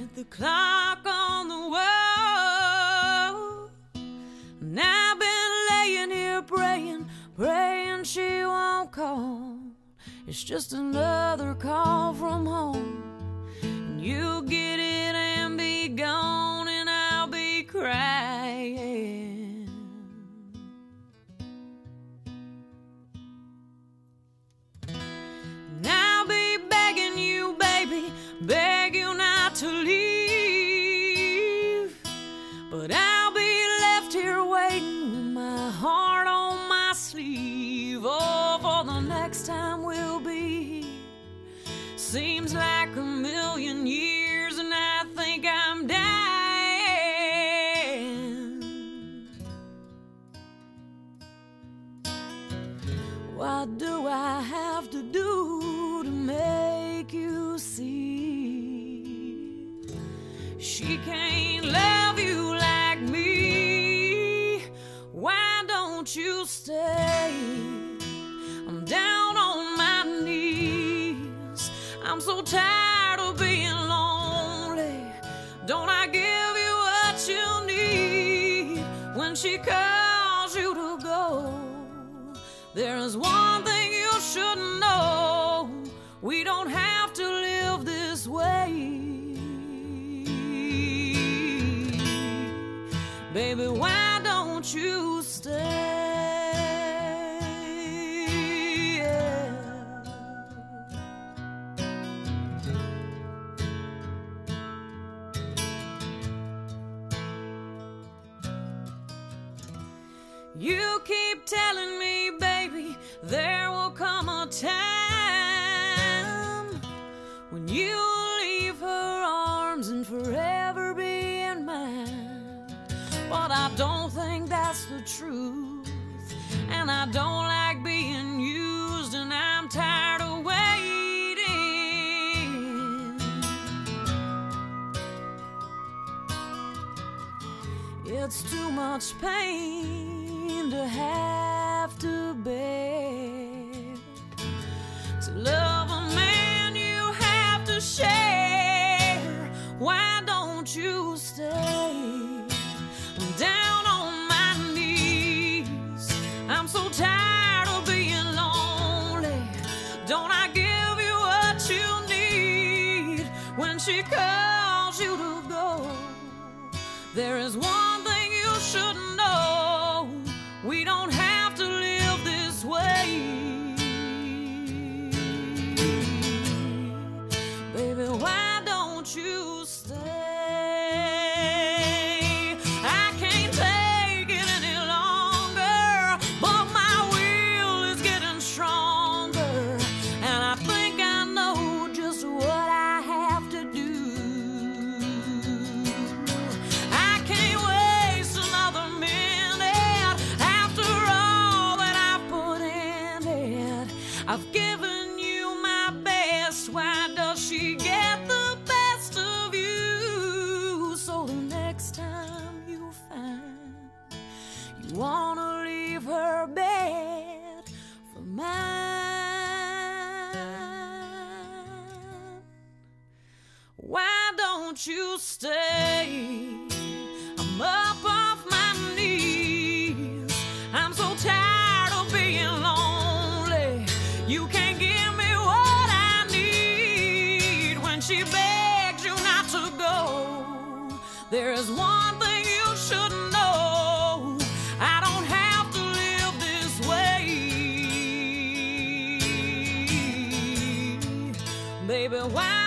at the clock on the wall. And I've been laying here praying, praying she won't call. It's just another call from home, and you'll get it and be gone, and I'll be crying. And I'll be begging you, baby, beg you not to leave, but I'll be left here waiting with my heart on my sleeve. Oh, for the next time we'll be here seems like a million years, and I think I'm dying. What do I have to do to make you see she can't love you like me? Why don't you stay? I'm down on my knees. I'm so tired of being lonely. Don't I give you what you need when she calls you to go? There is one thing you should know: we don't have to live this way. Baby, why don't you stay? You keep telling me, baby, there will come a time when you'll leave her arms and forever be in mine. But I don't think that's the truth, and I don't like being used, and I'm tired of waiting. It's too much pain to have to bear. To love a man you have to share. Why don't you stay? I'm down on my knees. I'm so tired of being lonely. Don't I give you what you need when she calls you to go? There is one thing you should know: we don't have to live this way. Baby, why don't you stay? I can't take it any longer, but my will is getting stronger, and I think I know just what I have to do. I can't waste another minute after all that I've put in it. I've given you my best. Why does she get the best of you? So the next time you find you wanna leave her bed for mine, why don't you stay? I'm up off my knees. I'm so tired of being lonely. You can't give me what I need when she begs you not to go. There is one thing you should know: I don't have to live this way. Baby, why